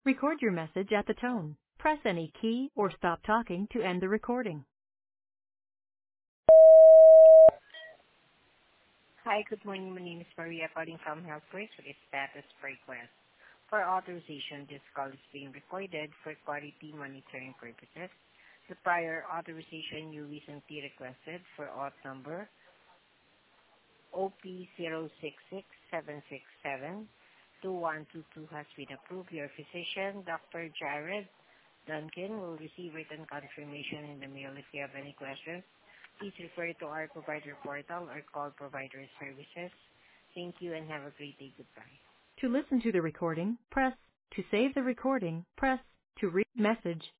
Record your message at the tone. Press any key or stop talking to end the recording. Hi, good morning. My name is Maria calling from HealthWorks with a status request. For authorization, this call is being recorded for quality monitoring purposes. The prior authorization you recently requested for auth number OP0667672122 has been approved. Your physician, Dr. Jared Duncan, will receive written confirmation in the mail. If you have any questions, please refer to our provider portal or call provider services. Thank you and have a great day. Goodbye. To listen to the recording, press. To save the recording, press. To read message,